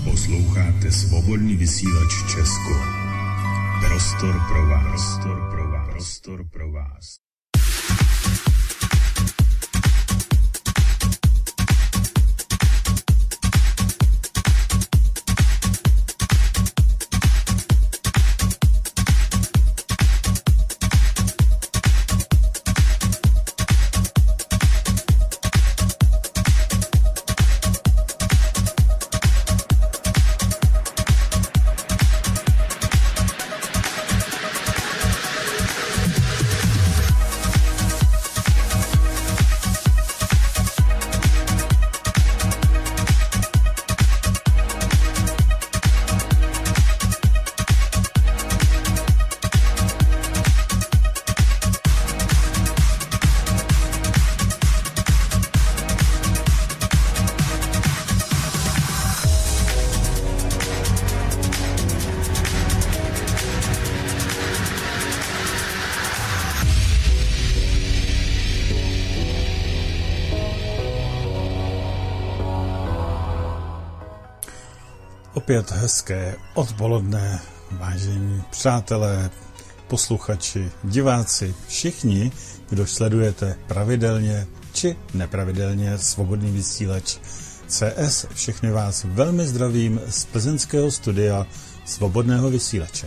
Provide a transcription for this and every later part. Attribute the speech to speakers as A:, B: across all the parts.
A: Posloucháte Svobodný vysílač Česko. Prostor pro vás. Prostor pro vás.
B: Opět hezké odpoledne, vážení přátelé, posluchači, diváci, všichni, kdo sledujete pravidelně či nepravidelně Svobodný vysílač CS, všechny vás velmi zdravím z plzeňského studia Svobodného vysílače.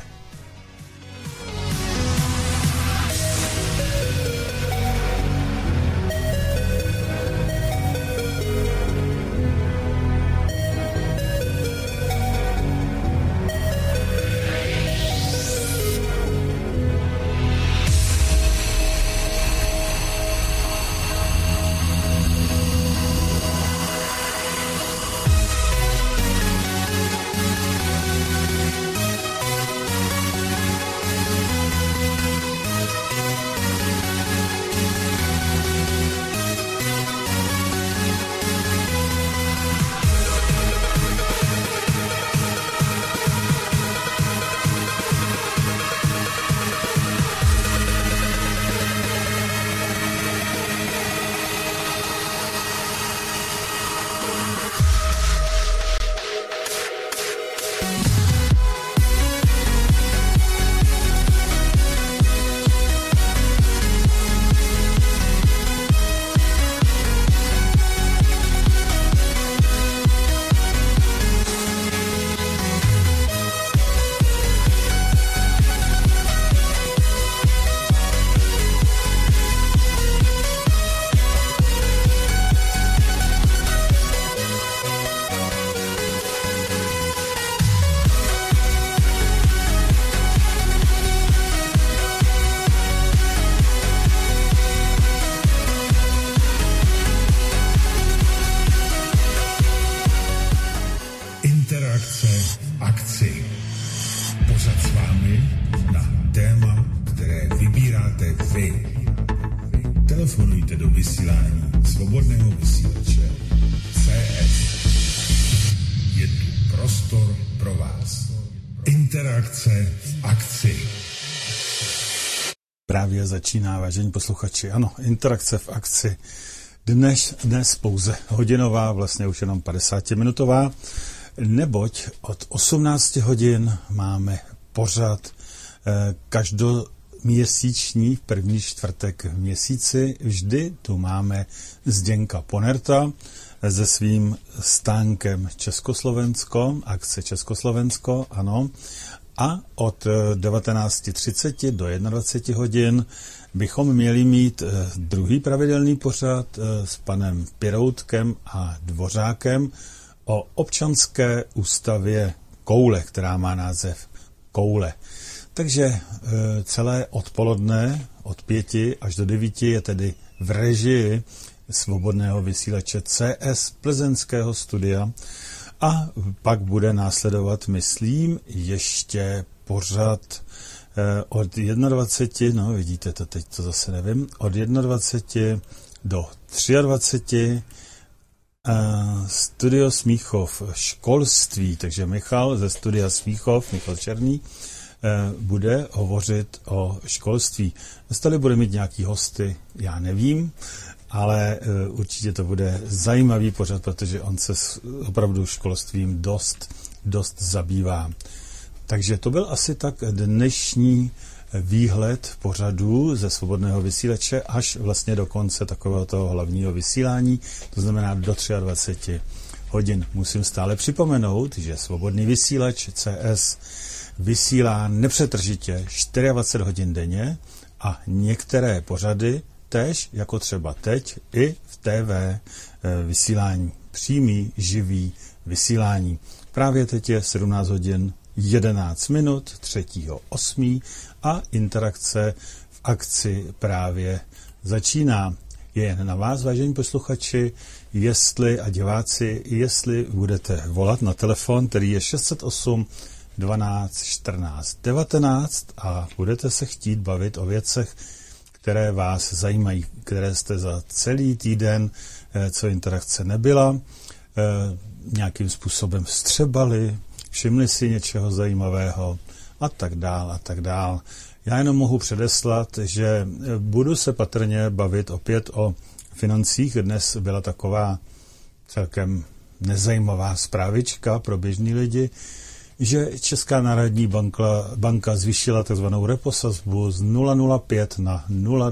B: Telefonujte do vysílání Svobodného vysílače CS. Je tu prostor pro vás. Interakce v akci. Právě začíná, vážení posluchači. Ano, interakce v akci. Dnes pouze hodinová, vlastně už jenom 50-minutová, neboť od 18 hodin máme pořad každoměsíční první čtvrtek v měsíci. Vždy tu máme Zdeňka Ponerta se svým stánkem Československo, akce Československo, ano. A od 19:30 do 21 hodin bychom měli mít druhý pravidelný pořad s panem Piroutkem a Dvořákem o občanské ústavě Koule, která má název Koule. Takže celé odpoledne od 5 až do 9 je tedy v režii Svobodného vysílače CS plzeňského studia a pak bude následovat, myslím, ještě pořad od 21, no vidíte to teď, to zase nevím, od 21 do 23 Studio Smíchov školství, takže Michal ze Studia Smíchov, Michal Černý, bude hovořit o školství. Zdali bude mít nějaký hosty, já nevím, ale určitě to bude zajímavý pořad, protože on se opravdu školstvím dost zabývá. Takže to byl asi tak dnešní výhled pořadů ze Svobodného vysílače až vlastně do konce takového toho hlavního vysílání, to znamená do 23 hodin. Musím stále připomenout, že Svobodný vysílač CS vysílá nepřetržitě 24 hodin denně a některé pořady též, jako třeba teď, i v TV vysílání. Přímý, živý vysílání. Právě teď je 17 hodin 11 minut 3.8. a interakce v akci právě začíná. Je jen na vás, vážení posluchači, a diváci, jestli budete volat na telefon, který je 608 12 14 19 a budete se chtít bavit o věcech, které vás zajímají, které jste za celý týden, co interakce nebyla, nějakým způsobem vstřebali, všimli si něčeho zajímavého a tak dál a tak dál. Já jenom mohu předeslat, že budu se patrně bavit opět o financích. Dnes byla taková celkem nezajímavá zprávička pro běžní lidi, že Česká národní banka zvýšila tzv. Reposazbu z 0,05 na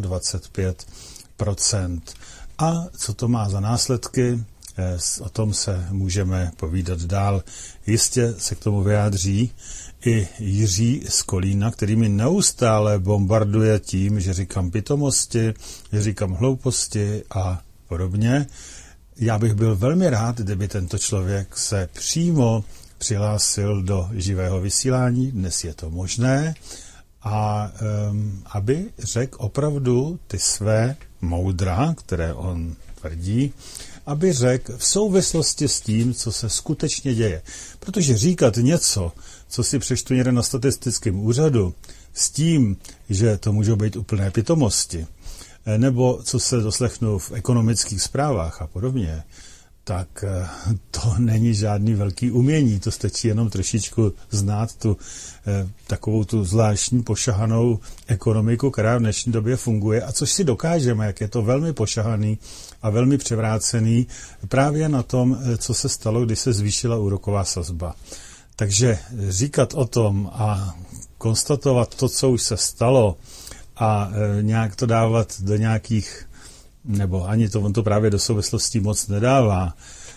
B: 0,25%. A co to má za následky? O tom se můžeme povídat dál. Jistě se k tomu vyjádří i Jiří z Kolína, který mi neustále bombarduje tím, že říkám pitomosti, že říkám hlouposti a podobně. Já bych byl velmi rád, kdyby tento člověk se přímo přihlásil do živého vysílání, dnes je to možné, a aby řekl opravdu ty své moudra, které on tvrdí, aby řekl v souvislosti s tím, co se skutečně děje. Protože říkat něco, co si přečtu někde na statistickém úřadu, s tím, že to můžou být úplné pitomosti, nebo co se doslechnu v ekonomických zprávách a podobně, tak to není žádný velký umění, to stačí jenom trošičku znát tu takovou tu zvláštní pošahanou ekonomiku, která v dnešní době funguje a což si dokážeme, jak je to velmi pošahaný a velmi převrácený právě na tom, co se stalo, když se zvýšila úroková sazba. Takže říkat o tom a konstatovat to, co už se stalo a nějak to dávat do nějakých, nebo ani to, on to právě do souvislostí moc nedává,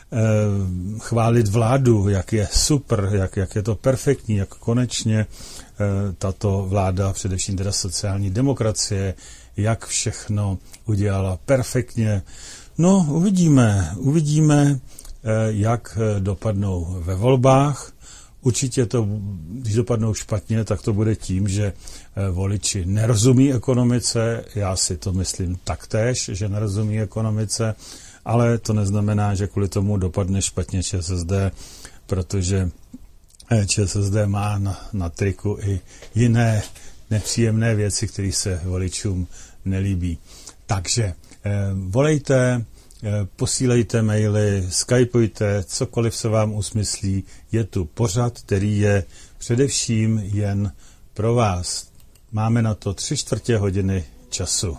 B: chválit vládu, jak je super, jak je to perfektní, jak konečně tato vláda, především teda sociální demokracie, jak všechno udělala perfektně. No, uvidíme, jak dopadnou ve volbách. Určitě to, když dopadnou špatně, tak to bude tím, že voliči nerozumí ekonomice. Já si to myslím taktéž, že nerozumí ekonomice, ale to neznamená, že kvůli tomu dopadne špatně ČSSD, protože ČSSD má na triku i jiné nepříjemné věci, které se voličům nelíbí. Takže volejte, posílejte maily, skypujte, cokoliv se vám usmyslí. Je tu pořad, který je především jen pro vás. Máme na to 3/4 hodiny času.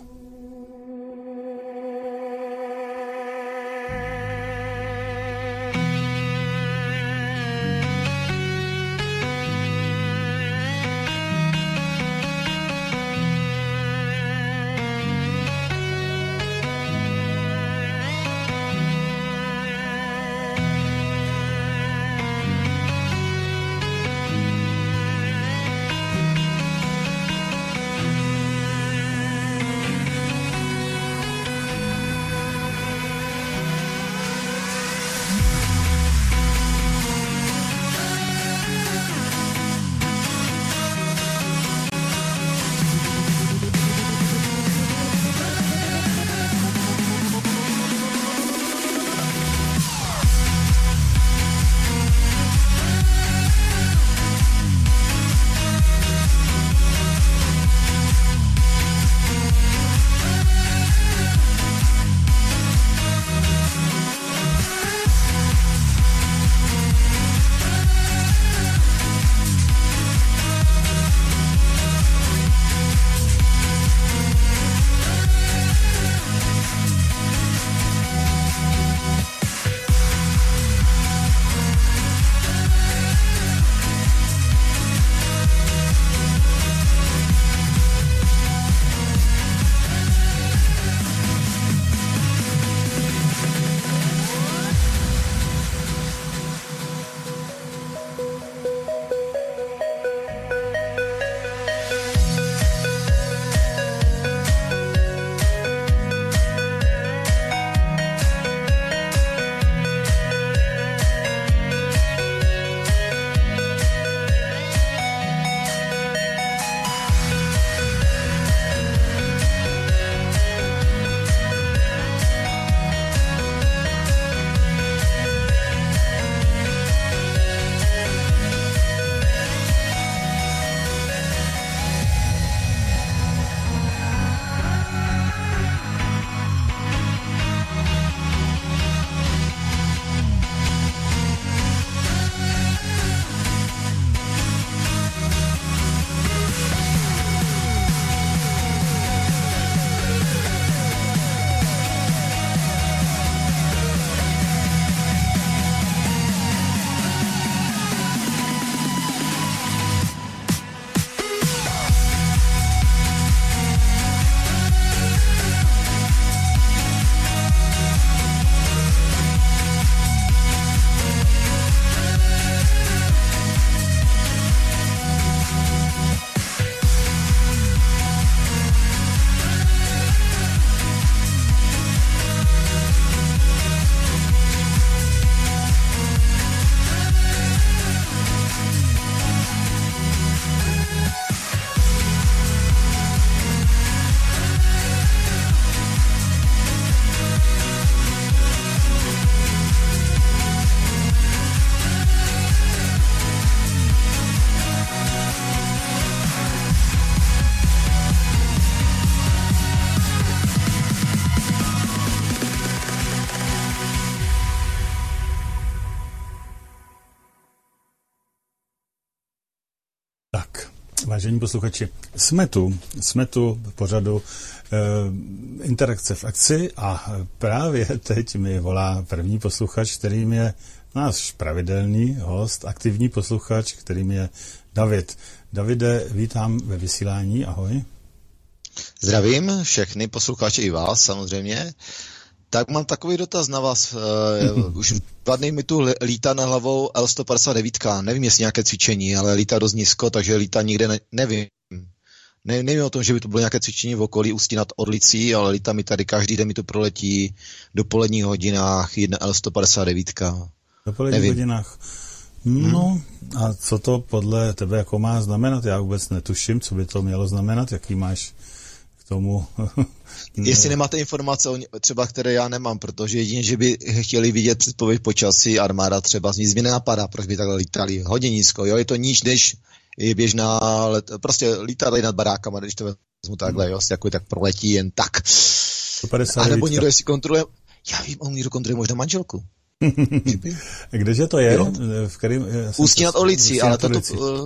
B: Vážení posluchači, jsme tu v pořadu Interakce v akci a právě teď mi volá první posluchač, kterým je náš pravidelný host, aktivní posluchač, kterým je David. Davide, vítám ve vysílání, ahoj.
C: Zdravím všechny posluchače i vás samozřejmě. Tak mám takový dotaz na vás. Už 2 dny mi tu lítá nad hlavou L159. Nevím, jestli nějaké cvičení, ale lítá dost nízko, takže lítá nikde, nevím. Nevím o tom, že by to bylo nějaké cvičení v okolí Ústí nad Orlicí, ale lítá mi tady každý den mi to proletí do poledních hodinách jedna L159.
B: Do poledních hodinách. No a co to podle tebe jako má znamenat? Já vůbec netuším, co by to mělo znamenat, jaký máš k tomu...
C: Jestli nemáte informace, třeba které já nemám, protože jedině, že by chtěli vidět předpověď počasí, armáda třeba, nic mi nenapadá, proč by takhle lítali. Hodně nízko, jo, je to níž, než je běžná, prostě lítali nad barákama, když to vezmu takhle, jo, jako tak proletí jen tak. A nebo někdo, jestli kontroluje, já vím, on někdo kontroluje možná manželku.
B: Kdeže to je?
C: Jo.
B: V kterým,
C: Ústí nad Orlicí, ale toto...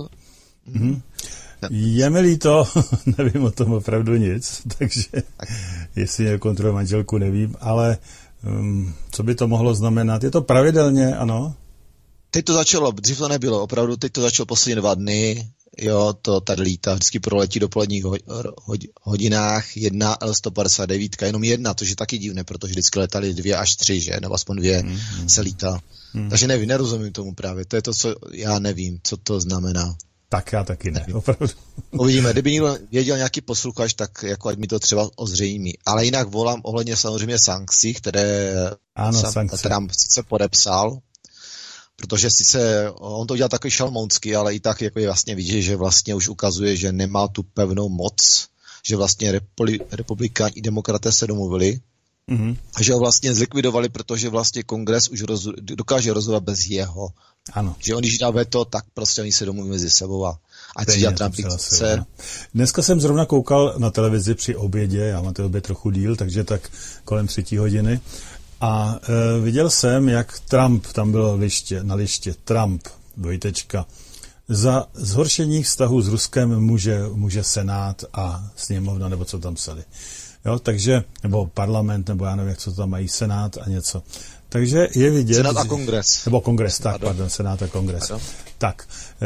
B: Je mi líto, nevím o tom opravdu nic, takže jestli nekontroluje manželku, nevím, ale co by to mohlo znamenat? Je to pravidelně, ano?
C: Teď to začalo, dřív to nebylo, opravdu teď to začalo poslední 2 dny, jo, to tady lítá, vždycky proletí do poledních hodinách jedna L159, jenom jedna, což je taky divné, protože vždycky letali 2 až 3, že, nebo aspoň 2 se lítá. Takže nevím, nerozumím tomu právě, to je to, co já nevím, co to znamená.
B: Tak já taky ne, opravdu.
C: Uvidíme, kdyby někdo věděl nějaký posluchač, tak jako ať mi to třeba ozřejmí. Ale jinak volám ohledně samozřejmě sankcí, které Trump sice podepsal, protože sice on to udělal takový šalmounský, ale i tak jako je vlastně vidět, že vlastně už ukazuje, že nemá tu pevnou moc, že vlastně republikáni i demokraté se domluvili, a že ho vlastně zlikvidovali, protože vlastně kongres už dokáže rozhodovat bez jeho.
B: Ano.
C: Že on, když dá veto, tak prostě oni se domluví mezi sebou a ať si dělá Trump chce.
B: Dneska jsem zrovna koukal na televizi při obědě, já mám to oběd trochu díl, takže tak kolem 3 hodiny. A viděl jsem, jak Trump, tam bylo na liště, Trump, dvojtečka, za zhoršení vztahu s Ruskem může Senát a sněmovna, nebo co tam psali. Jo, takže, nebo parlament, nebo já nevím, jak co tam mají, Senát a něco. Takže je vidět...
C: Senát a kongres.
B: Nebo kongres, tak, pardon, Senát a kongres. Tak,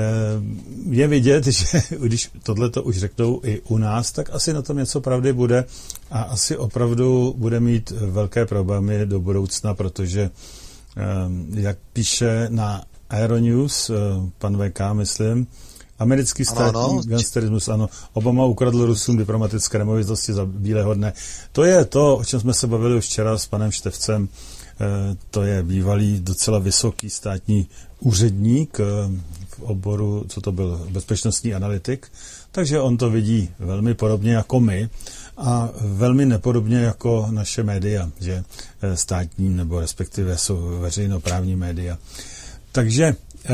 B: je vidět, že když tohleto už řeknou i u nás, tak asi na tom něco pravdy bude a asi opravdu bude mít velké problémy do budoucna, protože, jak píše na Aeronews, pan VK, myslím, americký státní gangsterismus, ano. Obama ukradl Rusům diplomatické nemovitosti za bílého dne. To je to, o čem jsme se bavili už včera s panem Števcem. To je bývalý docela vysoký státní úředník v oboru, co to byl, bezpečnostní analytik. Takže on to vidí velmi podobně jako my a velmi nepodobně jako naše média, že státní nebo respektive jsou veřejnoprávní média. Takže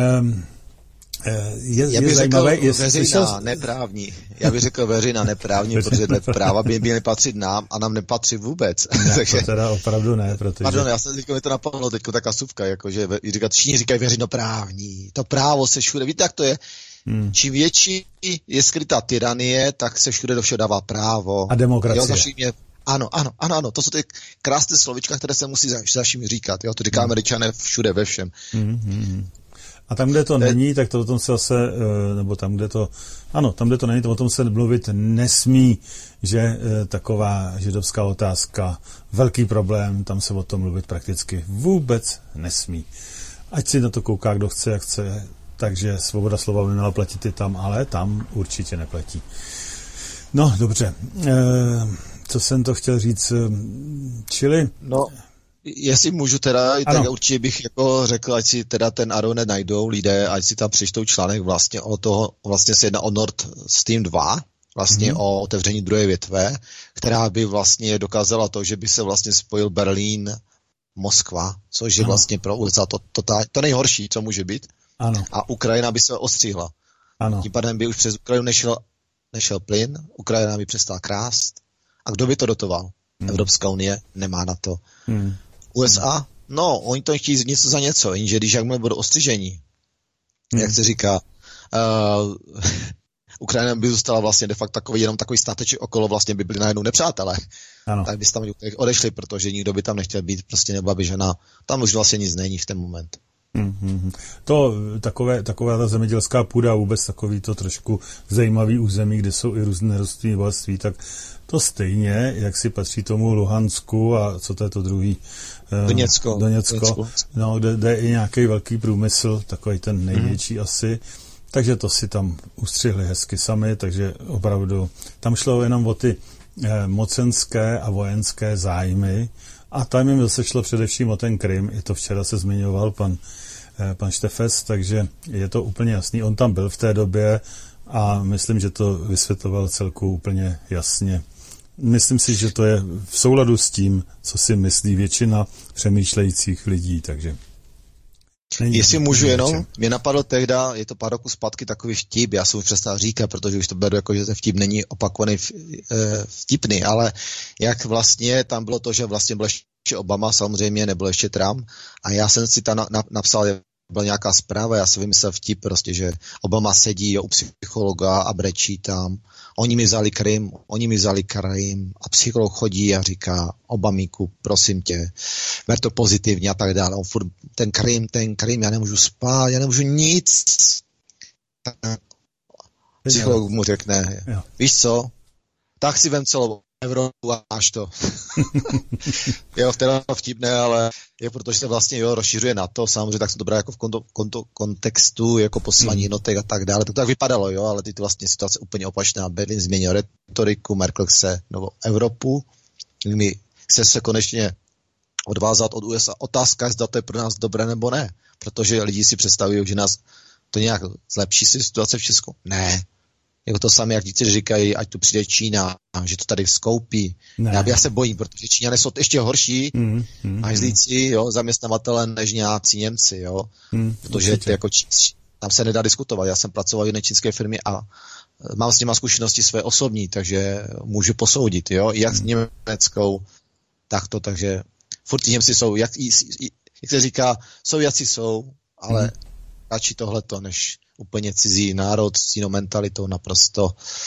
C: já bych řekl veřejná, neprávní. Já bych řekl veřejná, neprávní, protože práva by měly patřit nám a nám nepatří vůbec.
B: Ne, takže... to teda opravdu ne, protože...
C: Pardon, já jsem mi to napadlo teďko taká suvka, jakože všichni říkají veřejnoprávní. To právo se všude, víte, jak to je? Čím větší je skrytá tyranie, tak se všude do všeho dává právo.
B: A demokracie.
C: Jo, ano, to jsou ty krásné slovička, které se musí za vším říkat. Jo, to říká Američané všude, ve všem.
B: A tam, kde to není, tak to o tom se zase, nebo tam, kde to, ano, tam, kde to není, to o tom se mluvit nesmí, že taková židovská otázka, velký problém, tam se o tom mluvit prakticky vůbec nesmí. Ať si na to kouká, kdo chce, jak chce, takže svoboda slova by měla platit i tam, ale tam určitě neplatí. No, dobře. Co jsem to chtěl říct? Čili...
C: No, jestli můžu teda, tak určitě bych jako řekl, ať si teda ten Aeronet najdou lidé, ať si tam přečtou článek vlastně o toho, vlastně se jedná o Nord Stream 2, vlastně o otevření druhé větve, která by vlastně dokázala to, že by se vlastně spojil Berlín, Moskva, což je vlastně pro USA to nejhorší, co může být.
B: Ano.
C: A Ukrajina by se ostříhla.
B: Ano.
C: Tím pádem by už přes Ukrajinu nešel plyn, Ukrajina by přestala krást. A kdo by to dotoval? Evropská unie nemá na to. USA? No, oni to chtějí něco za něco, jenže když jakmile budou ostřižení, jak se říká, Ukrajina by zůstala vlastně de facto jenom takový státeček okolo, vlastně by byli najednou nepřátelé. Ano. Tak by tam odešli, protože nikdo by tam nechtěl být, prostě nebyla by žena. Tam už vlastně nic není v ten moment.
B: To taková ta zemědělská půda, vůbec takový to trošku zajímavý území, kde jsou i různé nerostné bohatství, tak to stejně, jak si patří tomu Luhansku a co to je to druhý?
C: Doněcko.
B: No, kde je i nějaký velký průmysl, takový ten největší asi. Takže to si tam ustřihli hezky sami, takže opravdu tam šlo jenom o ty mocenské a vojenské zájmy a tam jim zase šlo především o ten Krym, i to včera se zmiňoval pan Štefec, takže je to úplně jasný. On tam byl v té době a myslím, že to vysvětloval celku úplně jasně. Myslím si, že to je v souladu s tím, co si myslí většina přemýšlejících lidí, takže...
C: Jestli můžu jenom, mě napadlo tehda, je to pár roku zpátky takový vtip, já jsem už přestal říkat, protože už to beru jako, že ten vtip není opakovaný vtipný, ale jak vlastně tam bylo to, že vlastně byl ještě Obama, samozřejmě nebyl ještě Trump a já jsem si tam napsal, byla nějaká zpráva, já si vymyslel vtip prostě, že Obama sedí u psychologa a brečí tam, oni mi vzali Krym a psycholog chodí a říká, Obamíku, prosím tě, ber to pozitivně a tak dále. On furt, ten Krym, já nemůžu spát, já nemůžu nic. Psycholog mu řekne, víš co, tak si vem celou Evropu a máš to. Jo, teda vtipné, ale je protože se vlastně rozšiřuje NATO, samozřejmě tak se to brá jako v kontextu, jako posílání jednotek a tak dále. To tak vypadalo, jo, ale ty vlastně situace úplně opačná. Berlín změnil retoriku, Merkel chce novou Evropu, my chce se konečně odvázat od USA. Otázka je, zda to je pro nás dobré nebo ne, protože lidi si představují, že nás to nějak zlepší situace v Česku. Ne. Jako to samé, jak díci říkají, ať tu přijde Čína, že to tady skoupí. Já se bojím, protože Číňané jsou ještě horší hajzlíci, jo, zaměstnavatele než nějací Němci, jo. Protože to jako tam se nedá diskutovat. Já jsem pracoval v jedné čínské firmě a mám s nima zkušenosti své osobní, takže můžu posoudit, jo, jak s německou, tak to, takže furt Němci jsou, jak se říká, jsou jací jsou, ale radši tohleto, než úplně cizí národ s jinou mentalitou naprosto.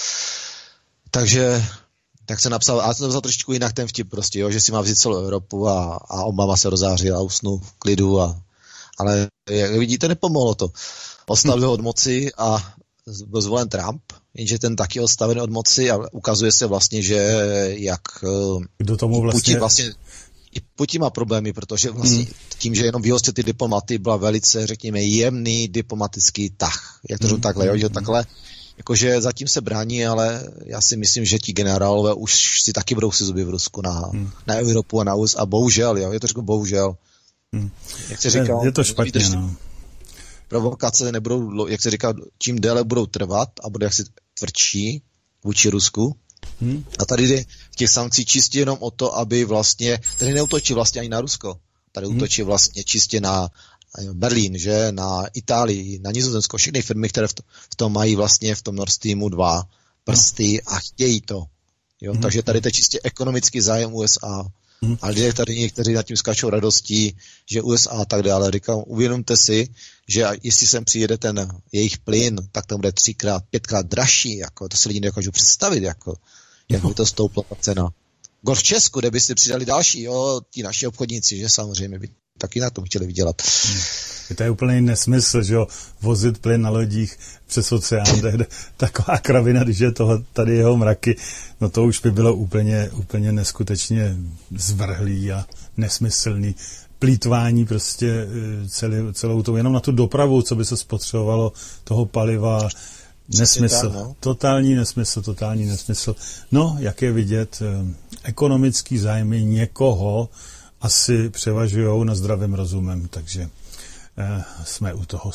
C: Takže tak se napsal, a to vzal trošičku jinak ten vtip prostě, jo, že si má vzít celou Evropu a Obama se rozářil a usnul v klidu, ale jak vidíte, nepomohlo to. Odstavil od moci a byl zvolen Trump, jenže ten taky odstavený od moci a ukazuje se vlastně, že jak
B: kdo tomu vlastně
C: i Putin má problémy, protože vlastně tím, že jenom vyhostil ty diplomaty, byla velice, řekněme, jemný diplomatický tah. Jak to takhle, jo, že takhle, jakože zatím se brání, ale já si myslím, že ti generálové už si taky budou si zuby v Rusku na Evropu a na USA. Bohužel, jo, je to řeknu bohužel. Jak se říká,
B: je to špatně, no.
C: Provokace nebudou, jak se říká, čím déle budou trvat a bude jaksi tvrdší vůči Rusku. A tady jde v těch sankcí čistě jenom o to, aby vlastně, tady neútočí vlastně ani na Rusko, tady útočí vlastně čistě na Berlín, že, na Itálii, na Nizozemsko, všechny firmy, které v tom mají vlastně v tom Nord Streamu 2 prsty a chtějí to. Jo? Takže tady to je čistě ekonomický zájem USA. A lidé tady někteří nad tím skačou radostí, že USA a tak dále. Říkám, uvědomte si, že jestli sem přijede ten jejich plyn, tak to bude 3x, 5x dražší, jako, to si lidi nedokážou představit, jako, jak by to stouplo ta cena. Gor v Česku, kde by si přidali další, jo, ti naši obchodníci, že samozřejmě by taky na tom chtěli vydělat.
B: To je úplný nesmysl, že jo, vozit plyn na lodích přes oceán, taková kravina, když je toho, tady jeho mraky, no to už by bylo úplně neskutečně zvrhlý a nesmyslný. Plýtvání prostě celou tou, jenom na tu dopravu, co by se spotřebovalo toho paliva, nesmysl, no. Totální nesmysl. No, jak je vidět, ekonomický zájmy někoho asi převažujou nad zdravým rozumem, takže jsme u toho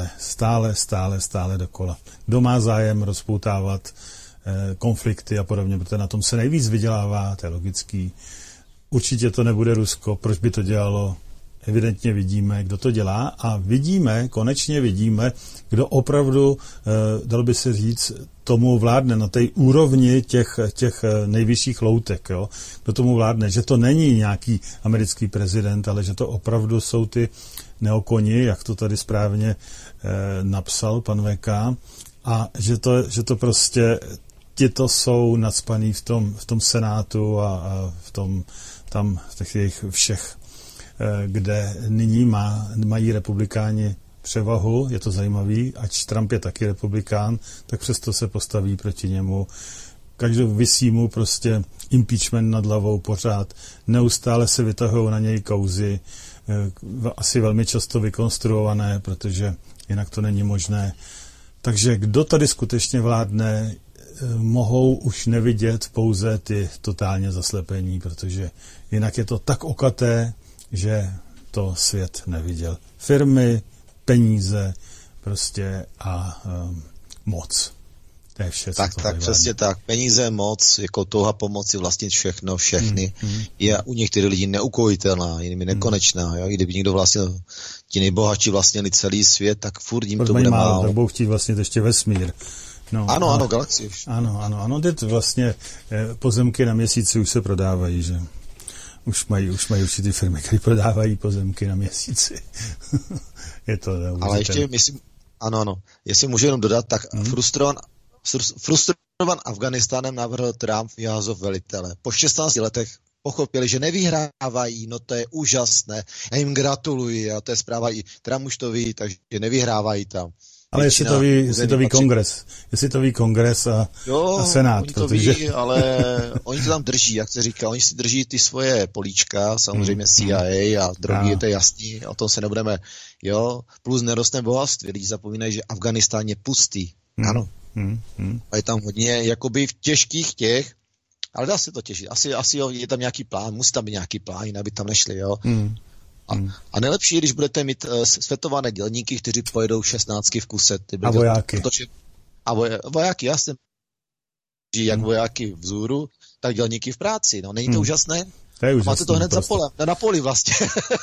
B: stále dokola. Kdo má zájem rozpoutávat konflikty a podobně, protože na tom se nejvíc vydělává, to je logický. Určitě to nebude Rusko, proč by to dělalo? Evidentně vidíme, kdo to dělá a konečně vidíme, kdo opravdu, dalo by se říct, tomu vládne na té úrovni těch nejvyšších loutek, jo? Kdo tomu vládne, že to není nějaký americký prezident, ale že to opravdu jsou ty neokoni, jak to tady správně napsal pan VK, a že to prostě tito jsou nacpaný v tom Senátu a v těch jejich všech, kde nyní mají republikáni převahu, je to zajímavý, ač Trump je taky republikán, tak přesto se postaví proti němu. Každou visí mu prostě impeachment nad hlavou pořád. Neustále se vytahují na něj kauzy, asi velmi často vykonstruované, protože jinak to není možné. Takže kdo tady skutečně vládne, mohou už nevidět pouze ty totálně zaslepení, protože jinak je to tak okaté, že to svět neviděl. Firmy, peníze prostě a moc. To je vše,
C: tak přesně tak. Peníze, moc, jako touha pomoci vlastnit všechno, všechny, je u některých lidí neukojitelná, jinými nekonečná. Jo? Kdyby někdo vlastnil, ti nejbohatší vlastnili celý svět, tak furt jim to bude málo.
B: Tak budou chtít vlastnit ještě vesmír. No,
C: ano, galaxie už.
B: Ano, teď vlastně pozemky na Měsíci už se prodávají, že? Už mají určitý firmy, které prodávají pozemky na Měsíci. Je to neuvěřitelné.
C: Ale ještě myslím, ano, jestli můžu jenom dodat, tak frustrovaný Afganistánem navrhl Trump Jahazov velitele. Po 16 letech pochopili, že nevyhrávají, no to je úžasné. Já jim gratuluji, a to je zpráva, i Trump už to ví, takže nevyhrávají tam.
B: Ale jestli to ví kongres a senát.
C: Oni to ví, ale oni to tam drží, jak se říká. Oni si drží ty svoje políčka, samozřejmě CIA a drogy, to je jasný, o tom se nebudeme, plus nerostné bohatství. Lidi zapomínají, že Afganistán je pustý. Ano. A je tam hodně, jakoby v těžkých těch, ale dá se to těžit. Asi je tam nějaký plán, musí tam být nějaký plán, jinak by tam nešli, jo. A nejlepší, když budete mít světované dělníky, kteří pojedou 16 v kuse.
B: A vojáky.
C: Vojáky, jasně. Jak vojáky vzhůru, tak dělníky v práci. No, není to úžasné?
B: To je úžasné.
C: Máte to hned na poli vlastně.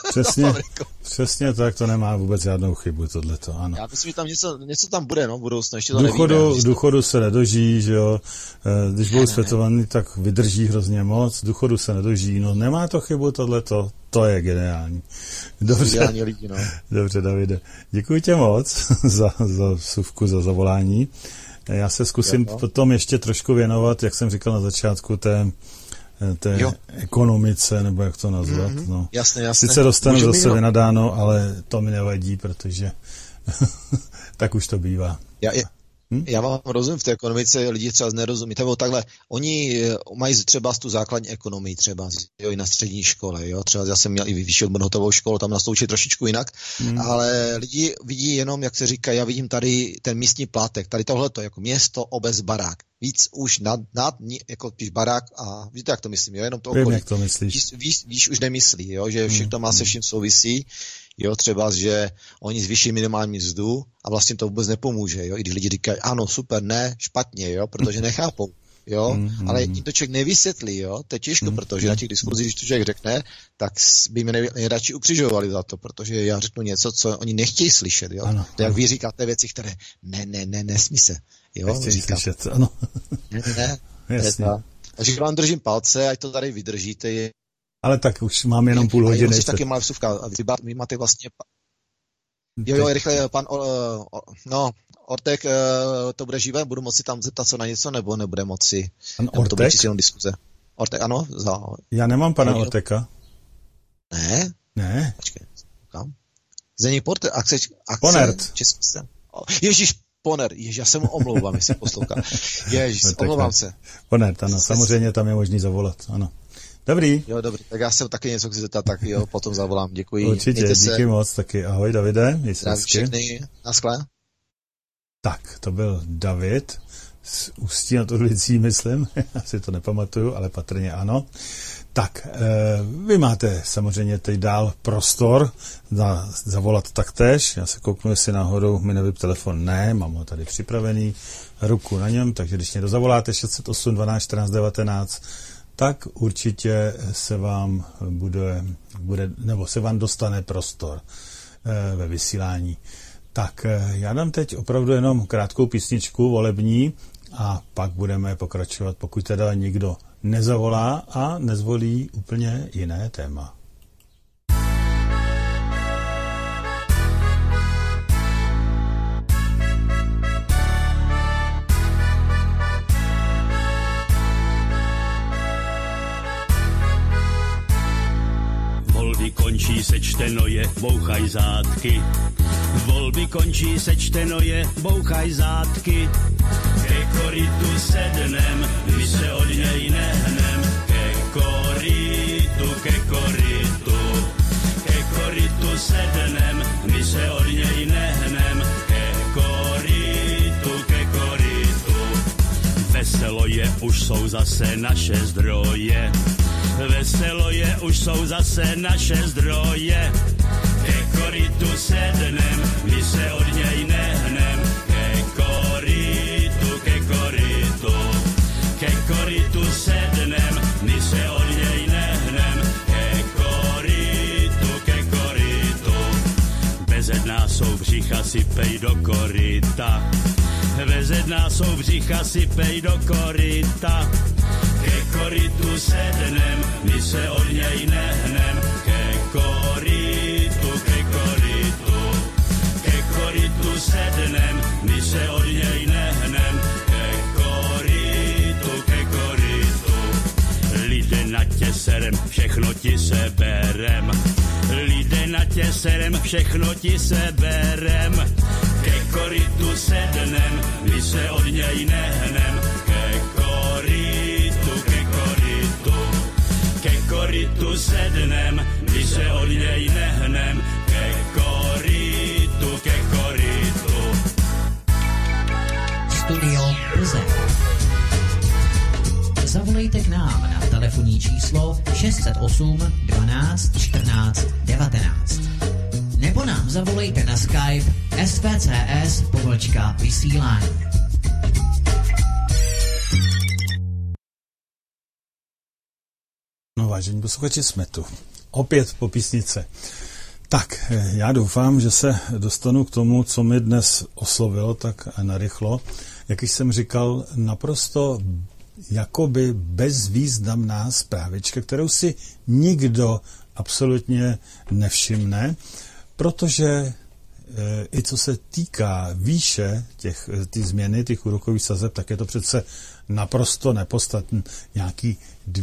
B: Přesně tak, to nemá vůbec žádnou chybu, tohleto, ano.
C: Já myslím, že tam něco tam bude, no, budoucnu, ještě to nevíme.
B: Důchodu se nedožijí, že jo. Když budou světovaný, tak vydrží hrozně moc, důchodu se nedožijí, no nemá to chybu, tohleto, to je geniální. Dobře,
C: lidi, no.
B: Dobře, Davide. Děkuji tě moc za vsuvku, za zavolání. Já se zkusím potom ještě trošku věnovat, jak jsem říkal na začátku, té ekonomice, nebo jak to nazvat. No.
C: Jasně.
B: Sice dostanu zase vynadáno, ale to mi nevadí, protože tak už to bývá.
C: Já vám rozumím, v té ekonomice lidi třeba nerozumí. Nebo takhle, oni mají třeba tu základní ekonomii třeba i na střední škole, jo? Třeba já jsem měl i vyšší odbornou školu, tam nás to učí trošičku jinak, ale lidi vidí jenom, jak se říká, já vidím tady ten místní plátek, tady tohleto, jako město, obec, barák. Víc už nad jako píš barák a víte, jak to myslím, jo? Jenom to okolí.
B: Vím, jak to myslíš.
C: Víš už nemyslí, jo? Že všechno má se vším souvisí. Jo, třeba, že oni zvýší minimální mzdu a vlastně to vůbec nepomůže, jo, i když lidi říkají, ano, super, ne, špatně, jo, protože nechápou, jo, ale jim to člověk nevysvětlí, jo, to je těžko, protože na těch diskuzích, když to člověk řekne, tak by mě nejradši ukřižovali za to, protože já řeknu něco, co oni nechtějí slyšet, jo,
B: ano.
C: Jak vy říkáte věci, které nesmí se, jo,
B: nechtějí slyšet, ano.
C: Ne, jasně. Takže vám držím palce, ať to tady vydržíte.
B: Ale tak už mám jenom půl hodiny.
C: A taky malá vsuvka. Vy máte vlastně... Jo, rychle, pan Ortek, to bude živé? Budu moci tam zeptat se na něco, nebo nebude moci?
B: Pan Ortek?
C: To bude čistě jenom diskuze. Ortek, ano?
B: Já nemám pana Orteka.
C: Ne? Počkej. Kam? Zdeněk Porter, akce
B: Ponert.
C: Ježíš, Poner. Já se mu omlouvám, jestli poslouchá. Ježíš, omlouvám se.
B: Ponert, ano, samozřejmě tam je možný zavolat, ano. Dobrý.
C: Jo, dobrý. Tak já jsem taky něco chci zeptat, tak jo, potom zavolám. Děkuji.
B: Určitě, díky moc taky. Ahoj, Davide.
C: Zdravím všechny. Naschle.
B: Tak, to byl David z Ústí nad Orlicí, myslím. Asi to nepamatuju, ale patrně ano. Tak, vy máte samozřejmě teď dál prostor zavolat taktéž. Já se kouknu, jestli náhodou mi nevyp telefon. Ne, mám ho tady připravený, ruku na něm, takže když někdo zavoláte 608 12 14 19, tak určitě se vám nebo se vám dostane prostor ve vysílání. Tak já dám teď opravdu jenom krátkou písničku volební a pak budeme pokračovat, pokud teda nikdo nezavolá a nezvolí úplně jiné téma.
D: sečteno je, bouchaj zátky. Volby končí, sečteno je, bouchaj zátky. Ke korytu sednem, my se od něj nehnem. Ke korytu, ke korytu. Ke korytu sednem, my se od něj nehnem. Ke korytu, ke korytu. Veselo je, už jsou zase naše zdroje. Veselo je, už jsou zase naše zdroje. Ke korytu sednem, my se od něj nehnem. Ke korytu, ke korytu. Ke korytu sednem, my se od něj nehnem. Ke korytu, ke korytu. Bezedná jsou břicha, sypej do koryta. Bezedná jsou břicha, sypej do koryta. Ke korytu sednem, my se od něj nehnem. Ke korytu, ke korytu. Ke korytu sednem, my se od něj nehnem. Ke korytu, ke korytu. Lidé na tě serem, všechno ti seberem. Lidé na tě serem, všechno ti seberem. Ke korytu sednem, my se od něj nehnem. Ke korytu, ke korytu. Ke korytu sednem, my se od něj nehnem. Ke korytu, ke korytu.
E: Studio Plzeň. Zavolejte k nám na telefonní číslo 608 12 14 19. Nebo nám zavolejte na Skype svcs_vysílání.
B: No vážení posluchači, jsme tu. Opět po písnice. Tak, já doufám, že se dostanu k tomu, co mi dnes oslovilo tak narychlo. Jak jsem říkal, naprosto jakoby bezvýznamná zprávička, kterou si nikdo absolutně nevšimne, protože i co se týká výše ty změny, těch úrokových sazeb, tak je to přece naprosto nepodstatné. Nějaký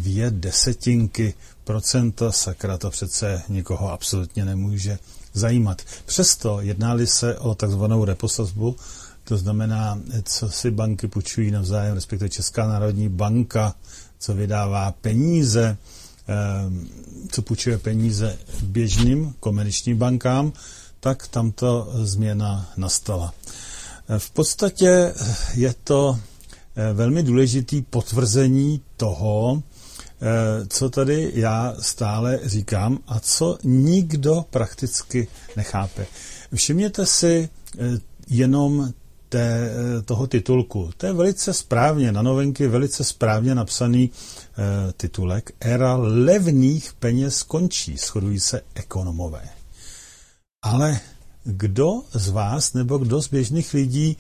B: 0,2%, sakra, to přece nikoho absolutně nemůže zajímat. Přesto jednali se o takzvanou reposazbu, to znamená, co si banky půjčují navzájem, respektive Česká národní banka, co vydává peníze, co půjčuje peníze běžným komerčním bankám, tak tamto změna nastala. V podstatě je to velmi důležitý potvrzení toho, co tady já stále říkám a co nikdo prakticky nechápe. Všimněte si jenom toho titulku. To je velice správně, na Novinky velice správně napsaný titulek. Éra levných peněz končí, shodují se ekonomové. Ale kdo z vás nebo kdo z běžných lidí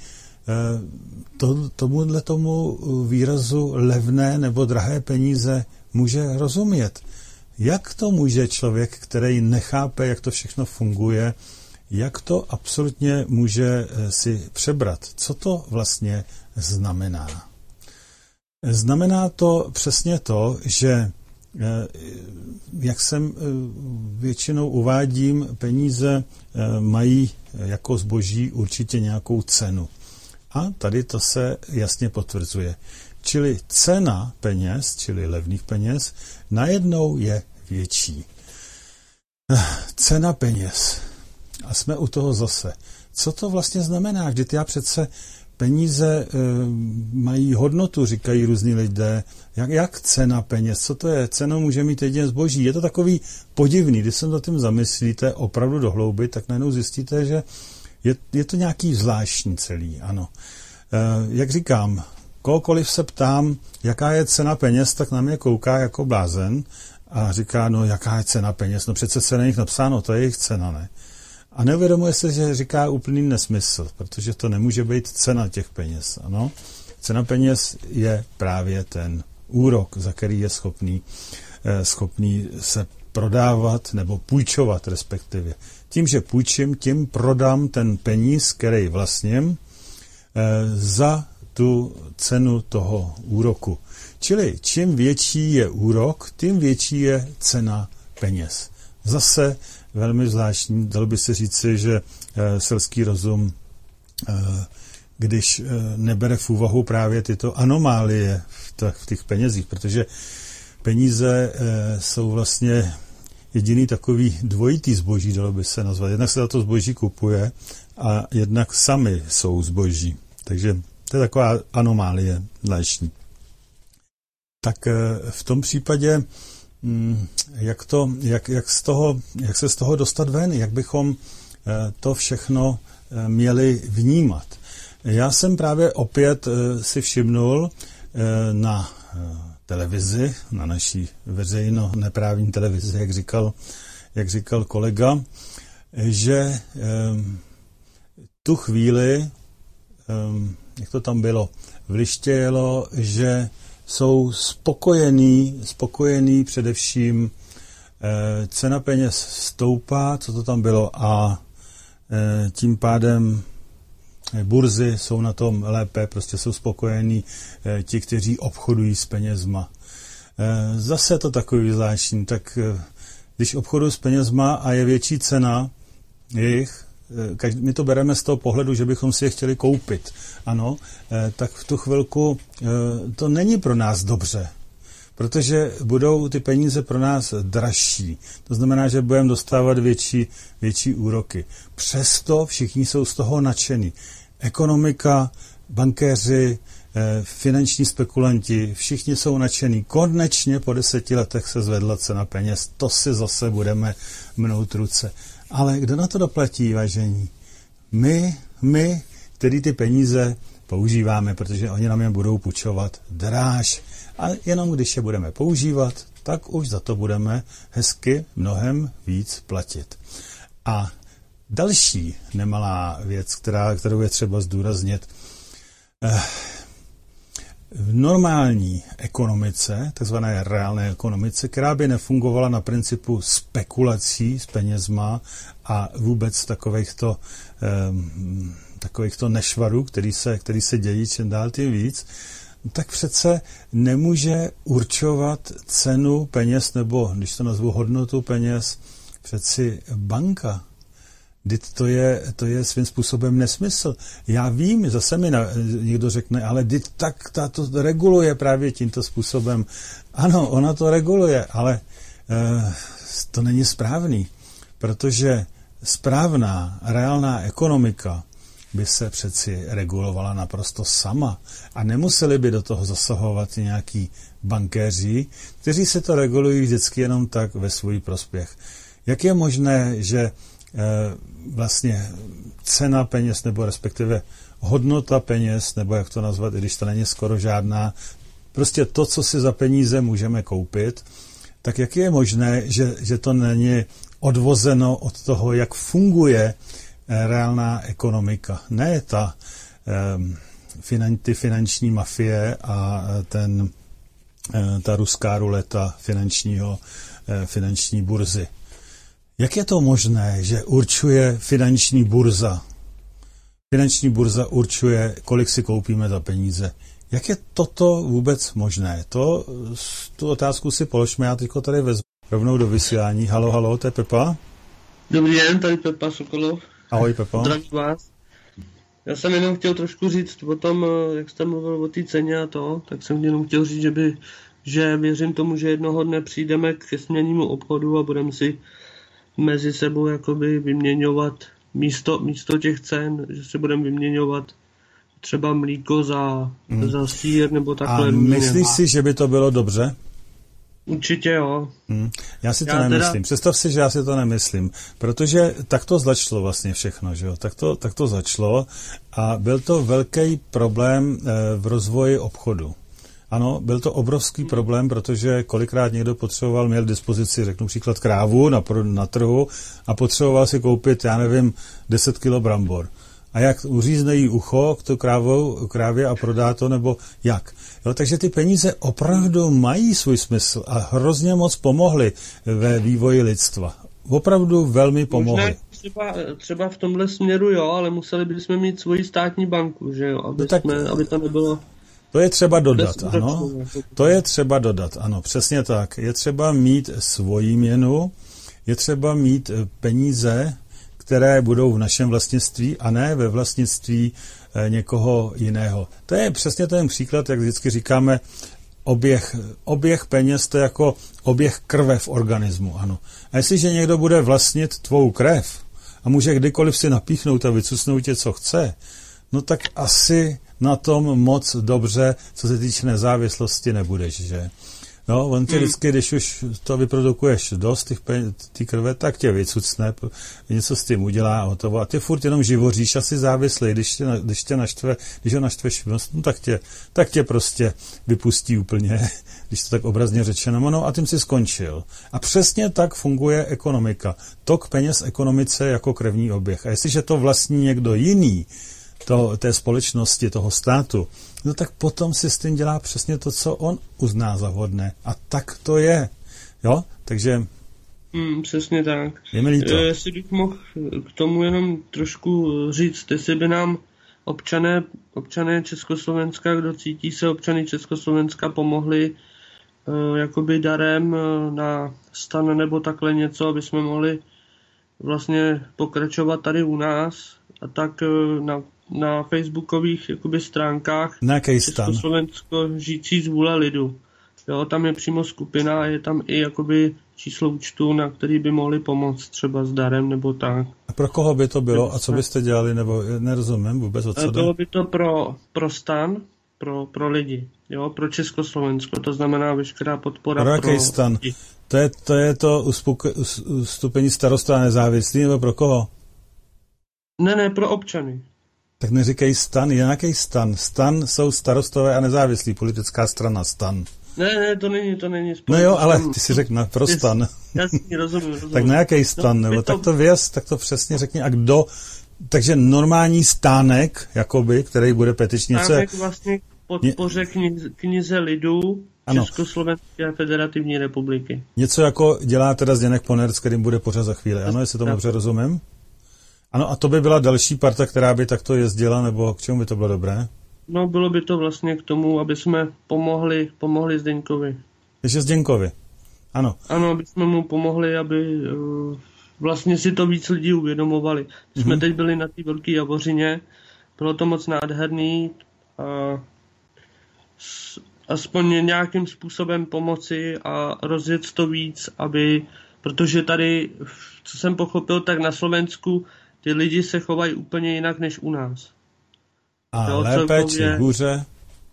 B: tomu výrazu levné nebo drahé peníze může rozumět? Jak to může člověk, který nechápe, jak to všechno funguje, jak to absolutně může si přebrat? Co to vlastně znamená? Znamená to přesně to, že jak jsem většinou uvádím, peníze mají jako zboží určitě nějakou cenu. A tady to se jasně potvrzuje. Čili cena peněz, čili levných peněz, najednou je větší. Cena peněz. A jsme u toho zase. Co to vlastně znamená? Vždyť já přece peníze mají hodnotu, říkají různí lidé. Jak cena peněz? Co to je? Cenu může mít jedině zboží. Je to takový podivný. Když se nad tím zamyslíte opravdu do hlouby, tak najednou zjistíte, že je to nějaký zvláštní celý. Ano. Jak říkám, kohokoliv se ptám, jaká je cena peněz, tak na mě kouká jako blázen a říká, no jaká je cena peněz? No přece se na nich napsáno, to je jejich cena, ne? A neuvědomuje se, že říká úplný nesmysl, protože to nemůže být cena těch peněz. Ano? Cena peněz je právě ten úrok, za který je schopný se prodávat nebo půjčovat respektive. Tím, že půjčím, tím prodám ten peníz, který vlastním, za tu cenu toho úroku. Čili čím větší je úrok, tím větší je cena peněz. Zase velmi zvláštní. Dalo by se říci, že selský rozum, když nebere v úvahu právě tyto anomálie v těch penězích, protože peníze jsou vlastně jediný takový dvojitý zboží, dalo by se nazvat. Jednak se za to zboží kupuje a jednak sami jsou zboží. Takže to je taková anomálie zvláštní. Tak v tom případě, jak se z toho dostat ven, jak bychom to všechno měli vnímat. Já jsem právě opět si všimnul na televizi, na naší veřejno-neprávní televizi, jak říkal kolega, že tu chvíli, jak to tam bylo, vlištějelo, že jsou spokojení především, cena peněz stoupá, co to tam bylo, a tím pádem burzy jsou na tom lépe, prostě jsou spokojení ti, kteří obchodují s penězma. Zase to takový zvláštní, tak když obchodují s penězma a je větší cena jejich, my to bereme z toho pohledu, že bychom si je chtěli koupit, ano, tak v tu chvilku to není pro nás dobře, protože budou ty peníze pro nás dražší. To znamená, že budeme dostávat větší úroky. Přesto všichni jsou z toho nadšení. Ekonomika, bankéři, finanční spekulanti, všichni jsou nadšení. Konečně po 10 letech se zvedla cena peněz. To si zase budeme mnout ruce. Ale kdo na to doplatí, vážení? My, který ty peníze používáme, protože oni nám je budou půjčovat dráž. A jenom když je budeme používat, tak už za to budeme hezky mnohem víc platit. A další nemalá věc, kterou je třeba zdůraznit. V normální ekonomice, takzvané reálné ekonomice, která by nefungovala na principu spekulací s penězma a vůbec takovýchto nešvarů, který se dějí čím dál tím víc, tak přece nemůže určovat cenu peněz, nebo když to nazvu hodnotu peněz, přeci banka. To je svým způsobem nesmysl. Já vím, zase mi někdo řekne, ale tak to reguluje právě tímto způsobem. Ano, ona to reguluje, ale to není správný, protože správná, reálná ekonomika by se přeci regulovala naprosto sama a nemuseli by do toho zasahovat nějaký bankéři, kteří se to regulují vždycky jenom tak ve svůj prospěch. Jak je možné, že vlastně cena peněz, nebo respektive hodnota peněz, nebo jak to nazvat, i když to není skoro žádná, prostě to, co si za peníze můžeme koupit, tak jak je možné, že to není odvozeno od toho, jak funguje reálná ekonomika. Ne ty finanční mafie a ta ruská ruleta finanční burzy. Jak je to možné, že určuje finanční burza? Finanční burza určuje, kolik si koupíme za peníze. Jak je toto vůbec možné? Tu otázku si položme, já teďko tady vezmu rovnou do vysílání. Halo, to je Pepa.
F: Dobrý den, tady Pepa Sokolov.
B: Ahoj, Pepa.
F: Zdravím vás. Já jsem jenom chtěl trošku říct o tom, jak jste mluvil o té ceně a to, tak jsem jenom chtěl říct, že věřím tomu, že jednoho dne přijdeme ke směnnému obchodu a budeme si mezi sebou jakoby vyměňovat místo těch cen, že si budeme vyměňovat třeba mlíko za sýr nebo takhle.
B: A myslíš si, že by to bylo dobře?
F: Určitě jo.
B: Já si to nemyslím. Představ si, že já si to nemyslím, protože tak to začalo vlastně všechno, že jo? Tak to začalo a byl to velký problém v rozvoji obchodu. Ano, byl to obrovský problém, protože kolikrát někdo měl k dispozici, řeknu příklad, krávu na trhu a potřeboval si koupit, 10 kilo brambor. A jak uřízne jí ucho k tu krávě a prodá to, nebo jak. Jo, takže ty peníze opravdu mají svůj smysl a hrozně moc pomohly ve vývoji lidstva. Opravdu velmi pomohly.
F: Třeba v tomhle směru jo, ale museli bychom mít svoji státní banku, že jo, aby to nebylo...
B: To je třeba dodat, ano. To je třeba dodat, ano, přesně tak. Je třeba mít svoji měnu, je třeba mít peníze, které budou v našem vlastnictví a ne ve vlastnictví někoho jiného. To je přesně ten příklad, jak vždycky říkáme, oběh peněz, to je jako oběh krve v organismu, ano. A jestliže někdo bude vlastnit tvou krev a může kdykoliv si napíchnout a vycucnout tě, co chce, no tak asi na tom moc dobře, co se týče nezávislosti, nebudeš, že? No, on tě vždycky, když už to vyprodukuješ dost ty krve, tak tě vycucne, něco s tím udělá a hotovo. A ty furt jenom živoříš, asi závislý, když ho naštveš, no, tak tě prostě vypustí úplně, když to tak obrazně řečeno, no a tím si skončil. A přesně tak funguje ekonomika. Tok peněz ekonomice jako krevní oběh. A jestliže to vlastní někdo jiný, té společnosti, toho státu, no tak potom si s tím dělá přesně to, co on uzná za vhodné. A tak to je. Jo? Takže...
F: přesně tak.
B: Je mi líto.
F: Jestli bych mohl k tomu jenom trošku říct, jestli by nám občané Československa, kdo cítí se občany Československa, pomohli jakoby darem na stan nebo takhle něco, aby jsme mohli vlastně pokračovat tady u nás, a tak na facebookových jakoby stránkách Československo žijící z vůle lidu. Jo, tam je přímo skupina a je tam i jakoby číslo účtu, na který by mohli pomoct třeba s darem nebo tak.
B: A pro koho by to bylo? A co byste dělali? Nebo nerozumím vůbec, o co jde?
F: Bylo by to pro stan, pro lidi, jo, pro Československo. To znamená veškerá podpora
B: pro jaký stan? Lidi. To je to ustupení starosta a nezávislý, nebo pro koho?
F: Ne, pro občany.
B: Tak neříkej stan, je nějaký stan. Stan jsou starostové a nezávislí, politická strana stan.
F: Ne, to není.
B: No jo, ale ty si řekl pro stan.
F: Jasně, rozumím.
B: Tak na jaký stan, nebo tak to věz, tak to přesně řekni. A kdo, takže normální stánek, jakoby, který bude petičnice.
F: Stánek vlastně podpoře knize lidu Československé federativní republiky.
B: Něco jako dělá teda Zdeněk Ponerc, kterým bude pořád za chvíli, ano, jestli to dobře rozumím? Ano, a to by byla další parta, která by takto jezdila, nebo k čemu by to bylo dobré?
F: No, bylo by to vlastně k tomu, aby jsme pomohli Zdeňkovi.
B: Ještě Zdeňkovi, ano.
F: Ano, aby jsme mu pomohli, aby vlastně si to víc lidí uvědomovali. Jsme teď byli na té velké Javořině, bylo to moc nádherný a aspoň nějakým způsobem pomoci a rozjet to víc, protože tady, co jsem pochopil, tak na Slovensku ty lidi se chovají úplně jinak než u nás.
B: A jo, lépe či hůře?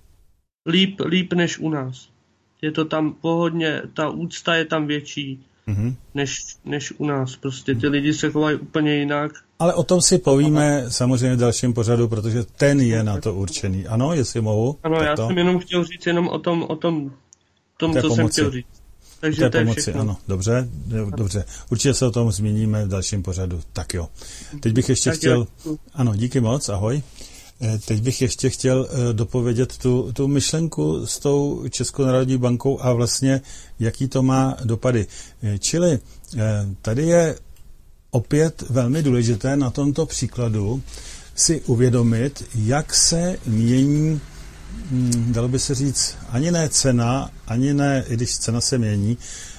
F: Líp než u nás. Je to tam pohodně, ta úcta je tam větší než u nás. Prostě ty lidi se chovají úplně jinak.
B: Ale o tom si povíme samozřejmě v dalším pořadu, protože ten je na to určený. Ano, jestli mohu?
F: Ano, já jsem jenom chtěl říct o tom, co jsem chtěl říct. Takže to je
B: pomoci,
F: všechno.
B: Ano, dobře. Určitě se o tom zmíníme v dalším pořadu. Tak jo. Teď bych ještě chtěl... Ano, díky moc, ahoj. Teď bych ještě chtěl dopovědět tu myšlenku s tou Českou národní bankou a vlastně, jaký to má dopady. Čili tady je opět velmi důležité na tomto příkladu si uvědomit, jak se mění, dalo by se říct, ani ne cena, ani ne, i když cena se mění,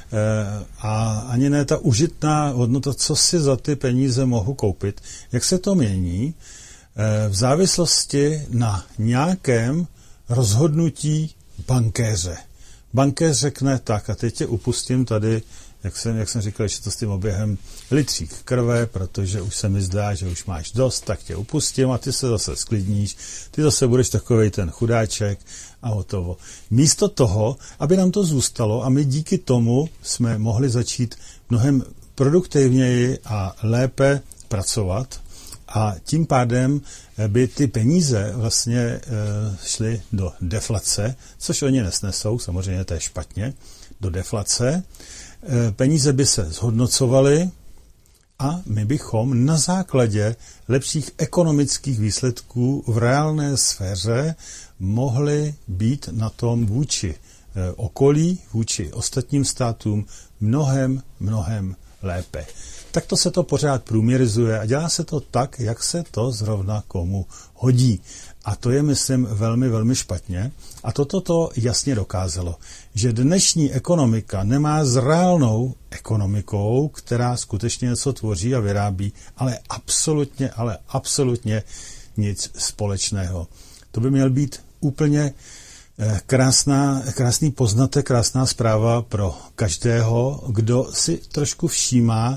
B: a ani ne ta užitná hodnota, co si za ty peníze mohu koupit, jak se to mění v závislosti na nějakém rozhodnutí bankéře. Bankéř řekne tak, a teď tě upustím tady, jak jsem říkal, že to s tím oběhem litřík krve, protože už se mi zdá, že už máš dost, tak tě upustím a ty se zase sklidníš, ty zase budeš takovej ten chudáček a hotovo. Místo toho, aby nám to zůstalo a my díky tomu jsme mohli začít mnohem produktivněji a lépe pracovat, a tím pádem by ty peníze vlastně šly do deflace, což oni nesnesou, samozřejmě to je špatně, do deflace. Peníze by se zhodnocovaly a my bychom na základě lepších ekonomických výsledků v reálné sféře mohli být na tom vůči okolí, vůči ostatním státům mnohem lépe. Takto se to pořád průměrizuje a dělá se to tak, jak se to zrovna komu hodí. A to je, myslím, velmi, velmi špatně. A toto to jasně dokázalo, že dnešní ekonomika nemá s reálnou ekonomikou, která skutečně něco tvoří a vyrábí, ale absolutně nic společného. To by měl být úplně krásný poznatek, krásná zpráva pro každého, kdo si trošku všímá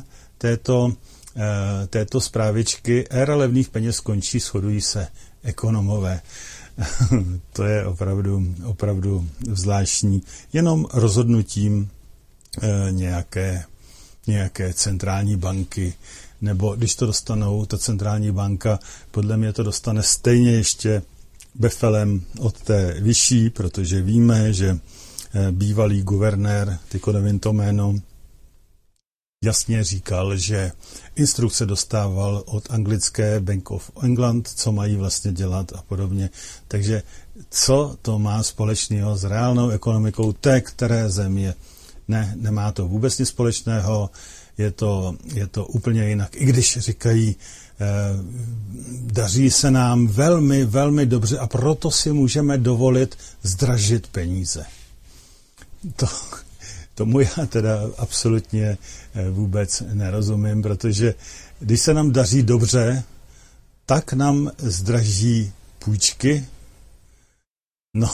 B: této zprávičky. Éra levných peněz končí, shodují se ekonomové. To je opravdu zvláštní. Jenom rozhodnutím nějaké centrální banky, nebo když to dostanou, ta centrální banka, podle mě to dostane stejně ještě befelem od té vyšší, protože víme, že bývalý guvernér, tyko nevím to jméno, jasně říkal, že instrukce dostával od anglické Bank of England, co mají vlastně dělat a podobně. Takže co to má společného s reálnou ekonomikou té, které země? Ne, nemá to vůbec nic společného, je to úplně jinak. I když říkají, daří se nám velmi, velmi dobře a proto si můžeme dovolit zdražit peníze. Tomu já teda absolutně vůbec nerozumím, protože když se nám daří dobře, tak nám zdraží půjčky. No,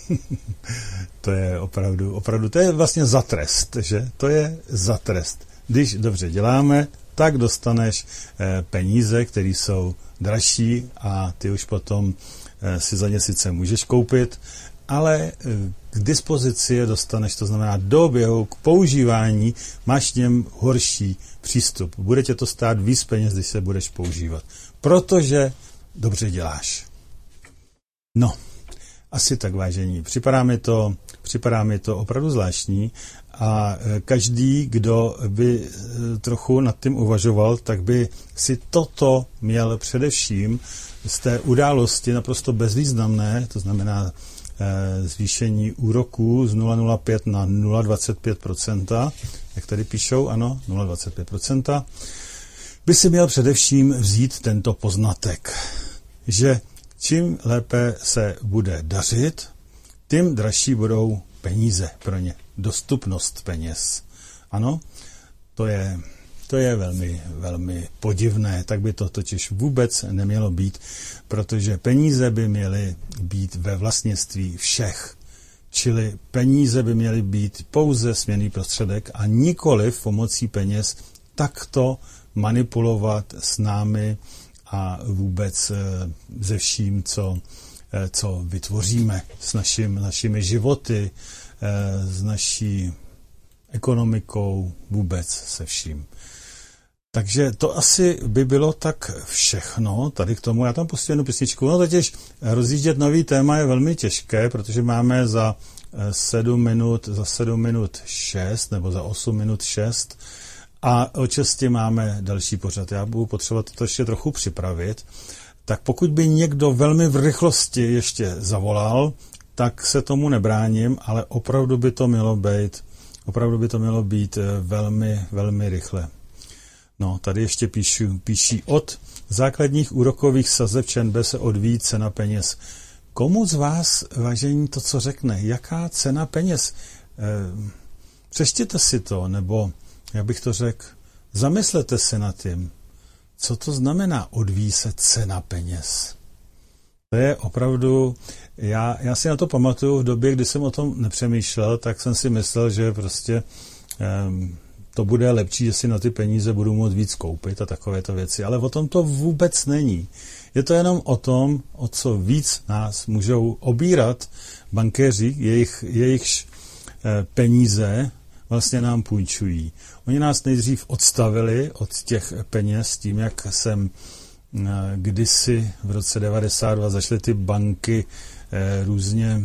B: to je opravdu, to je vlastně za trest, že? To je za trest. Když dobře děláme, tak dostaneš peníze, které jsou dražší a ty už potom si za ně sice můžeš koupit, ale k dispozici je dostaneš, to znamená do oběhu, k používání, máš k něm horší přístup. Bude tě to stát víc peněz, když se budeš používat, protože dobře děláš. No, asi tak, vážení. Připadá mi to opravdu zvláštní a každý, kdo by trochu nad tím uvažoval, tak by si toto měl především z té události naprosto bezvýznamné, to znamená zvýšení úroků z 0,05 na 0,25%, jak tady píšou, ano, 0,25%, by si měl především vzít tento poznatek, že čím lépe se bude dařit, tím dražší budou peníze pro ně, dostupnost peněz. Ano, to je velmi, velmi podivné, tak by to totiž vůbec nemělo být, protože peníze by měly být ve vlastnictví všech. Čili peníze by měly být pouze směnný prostředek a nikoliv pomocí peněz takto manipulovat s námi a vůbec se vším, co vytvoříme s našimi životy, s naší ekonomikou, vůbec se vším. Takže to asi by bylo tak všechno tady k tomu. Já tam pustím jednu písničku. No totiž rozjíždět nový téma je velmi těžké, protože máme za 7 minut 6 nebo za 8 minut 6 a o 6 máme další pořad. Já budu potřebovat to ještě trochu připravit. Tak pokud by někdo velmi v rychlosti ještě zavolal, tak se tomu nebráním, ale opravdu by to mělo být velmi, velmi rychle. No, tady ještě píší od základních úrokových sazeb ČNB se odvíjí cena peněz. Komu z vás, vážení, to, co řekne? Jaká cena peněz? Přečtěte si to, nebo, jak bych to řekl, zamyslete se nad tím. Co to znamená odvíjí se cena peněz? To je opravdu, já si na to pamatuju v době, kdy jsem o tom nepřemýšlel, tak jsem si myslel, že prostě to bude lepší, že si na ty peníze budu moct víc koupit a takovéto věci. Ale o tom to vůbec není. Je to jenom o tom, o co víc nás můžou obírat bankéři, jejichž peníze vlastně nám půjčují. Oni nás nejdřív odstavili od těch peněz tím, jak jsem kdysi v roce 92 začaly ty banky různě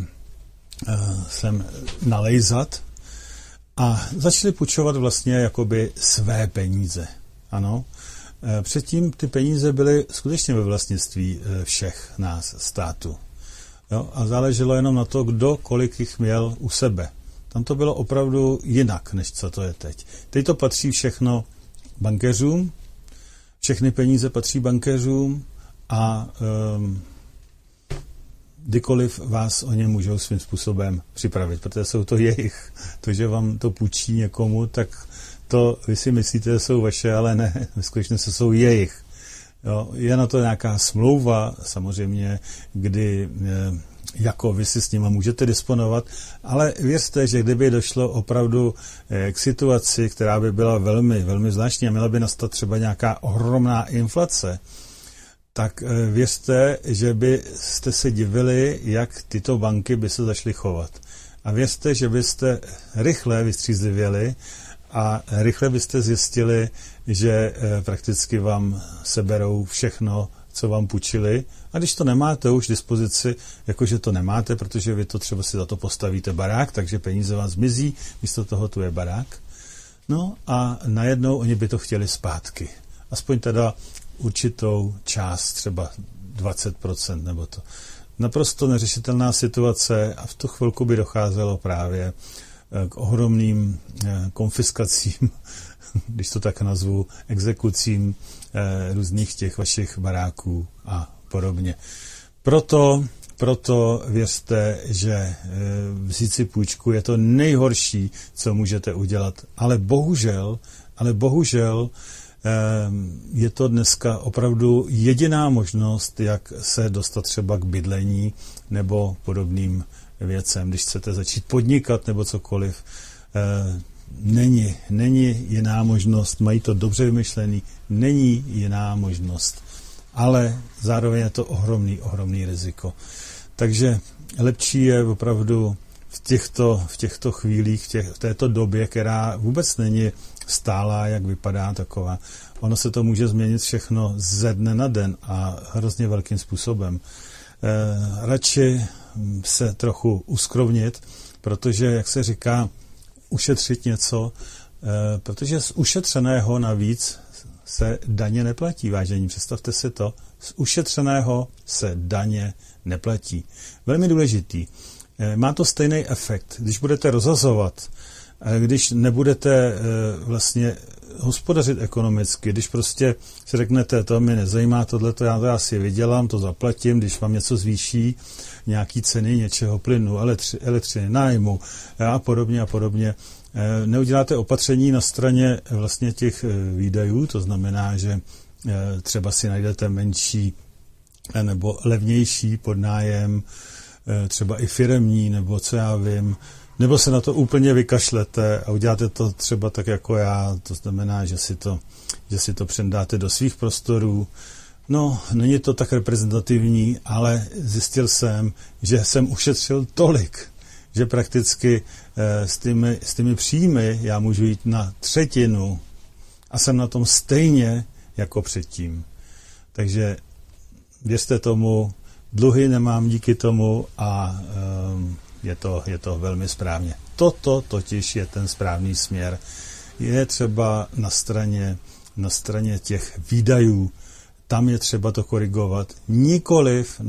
B: sem nalejzat a začaly půjčovat vlastně jakoby své peníze. Ano. Předtím ty peníze byly skutečně ve vlastnictví všech nás, státu. Jo? A záleželo jenom na to, kdo kolik jich měl u sebe. Tam to bylo opravdu jinak, než co to je teď. Teď to patří všechno bankéřům, všechny peníze patří bankéřům a kdykoliv vás o ně můžou svým způsobem připravit, protože jsou to jejich. To, že vám to půjčí někomu, tak to vy si myslíte, že jsou vaše, ale ne, v skutečnosti jsou jejich. Jo, je na to nějaká smlouva, samozřejmě, kdy jako vy si s nima můžete disponovat, ale věřte, že kdyby došlo opravdu k situaci, která by byla velmi, velmi značná a měla by nastat třeba nějaká ohromná inflace, tak věřte, že byste se divili, jak tyto banky by se začaly chovat. A věřte, že byste rychle vystřízlivěli a rychle byste zjistili, že prakticky vám seberou všechno, co vám půjčili. A když to nemáte už dispozici, jakože to nemáte, protože vy to třeba si za to postavíte barák, takže peníze vám zmizí, místo toho tu je barák. No a najednou oni by to chtěli zpátky. Aspoň teda určitou část, třeba 20% nebo to. Naprosto neřešitelná situace a v tu chvilku by docházelo právě k ohromným konfiskacím, když to tak nazvu, exekucím různých těch vašich baráků a podobně. Proto věřte, že vzít si půjčku je to nejhorší, co můžete udělat. Ale bohužel je to dneska opravdu jediná možnost, jak se dostat třeba k bydlení nebo podobným věcem. Když chcete začít podnikat nebo cokoliv, není jiná možnost, mají to dobře vymyšlený, není jiná možnost. Ale zároveň je to ohromný riziko. Takže lepší je opravdu v těchto chvílích, v této době, která vůbec není stálá, jak vypadá taková. Ono se to může změnit všechno ze dne na den a hrozně velkým způsobem. Radši se trochu uskrovnit, protože, jak se říká, ušetřit něco, protože z ušetřeného navíc se daně neplatí, vážení. Představte si to, z ušetřeného se daně neplatí. Velmi důležitý. Má to stejný efekt. Když budete rozhazovat, když nebudete vlastně hospodařit ekonomicky, když prostě si řeknete, to mě nezajímá, tohleto já si vydělám, to zaplatím, když vám něco zvýší, nějaký ceny něčeho, plynu, elektřiny, nájmu a podobně, neuděláte opatření na straně vlastně těch výdajů, to znamená, že třeba si najdete menší nebo levnější podnájem, třeba i firemní, nebo co já vím, nebo se na to úplně vykašlete a uděláte to třeba tak jako já, to znamená, že si to přendáte do svých prostorů. No, není to tak reprezentativní, ale zjistil jsem, že jsem ušetřil tolik, že prakticky s těmi příjmy já můžu jít na třetinu a jsem na tom stejně jako předtím. Takže věřte tomu, dluhy nemám díky tomu a je to velmi správně. Toto totiž je ten správný směr. Je třeba na straně těch výdajů, tam je třeba to korigovat, nikoliv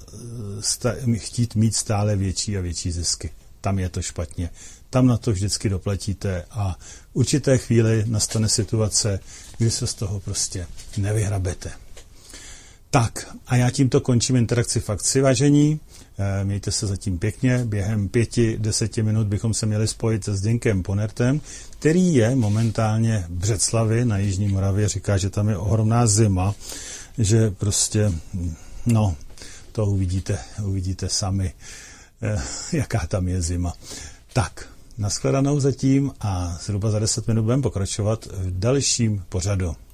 B: chtít mít stále větší a větší zisky. Tam je to špatně. Tam na to vždycky doplatíte a v určité chvíli nastane situace, kdy se z toho prostě nevyhrabete. Tak, a já tímto končím interakci v akci, vážení. Mějte se zatím pěkně. Během 5-10 minut bychom se měli spojit se Zdeňkem Ponertem, který je momentálně v Břeclavi na Jižní Moravě. Říká, že tam je ohromná zima, že prostě, no, to uvidíte sami, jaká tam je zima. Tak, nashledanou zatím a zhruba za 10 minut budeme pokračovat v dalším pořadu.